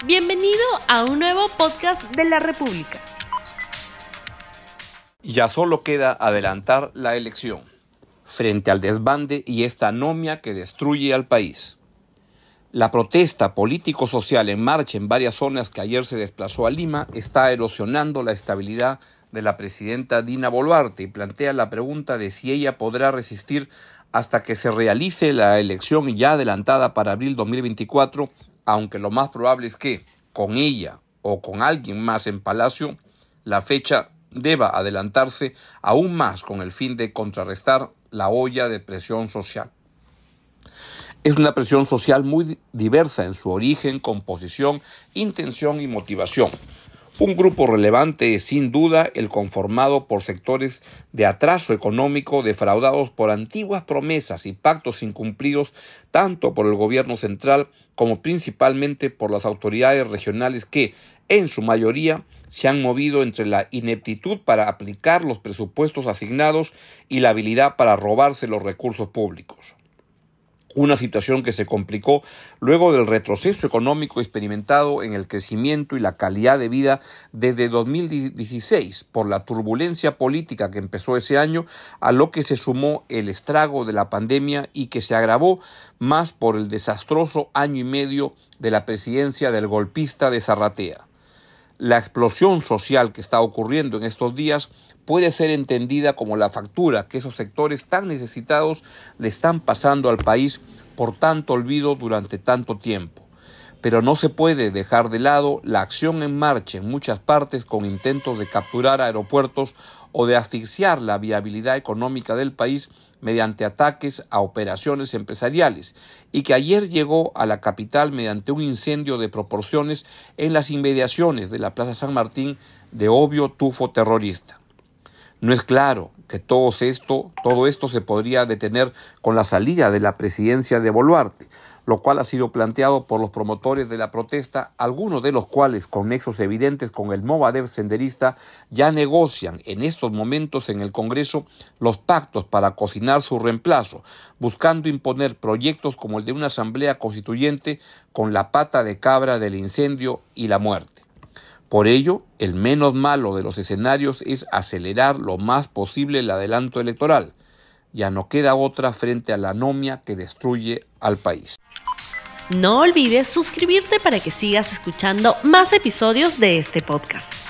Bienvenido a un nuevo podcast de la República. Ya solo queda adelantar la elección, frente al desbande y esta anomia que destruye al país. La protesta político-social en marcha en varias zonas que ayer se desplazó a Lima está erosionando la estabilidad de la presidenta Dina Boluarte y plantea la pregunta de si ella podrá resistir hasta que se realice la elección ya adelantada para abril 2024, aunque lo más probable es que, con ella o con alguien más en Palacio, la fecha deba adelantarse aún más con el fin de contrarrestar la olla de presión social. Es una presión social muy diversa en su origen, composición, intención y motivación. Un grupo relevante es sin duda el conformado por sectores de atraso económico defraudados por antiguas promesas y pactos incumplidos tanto por el gobierno central como principalmente por las autoridades regionales que, en su mayoría, se han movido entre la ineptitud para aplicar los presupuestos asignados y la habilidad para robarse los recursos públicos. Una situación que se complicó luego del retroceso económico experimentado en el crecimiento y la calidad de vida desde 2016 por la turbulencia política que empezó ese año, a lo que se sumó el estrago de la pandemia y que se agravó más por el desastroso año y medio de la presidencia del golpista de Zarratea. La explosión social que está ocurriendo en estos días puede ser entendida como la factura que esos sectores tan necesitados le están pasando al país por tanto olvido durante tanto tiempo. Pero no se puede dejar de lado la acción en marcha en muchas partes con intentos de capturar aeropuertos o de asfixiar la viabilidad económica del país mediante ataques a operaciones empresariales y que ayer llegó a la capital mediante un incendio de proporciones en las inmediaciones de la Plaza San Martín de obvio tufo terrorista. No es claro que todo esto se podría detener con la salida de la presidencia de Boluarte, lo cual ha sido planteado por los promotores de la protesta, algunos de los cuales, con nexos evidentes con el Movadef senderista, ya negocian en estos momentos en el Congreso los pactos para cocinar su reemplazo, buscando imponer proyectos como el de una asamblea constituyente con la pata de cabra del incendio y la muerte. Por ello, el menos malo de los escenarios es acelerar lo más posible el adelanto electoral. Ya no queda otra frente a la anomia que destruye al país. No olvides suscribirte para que sigas escuchando más episodios de este podcast.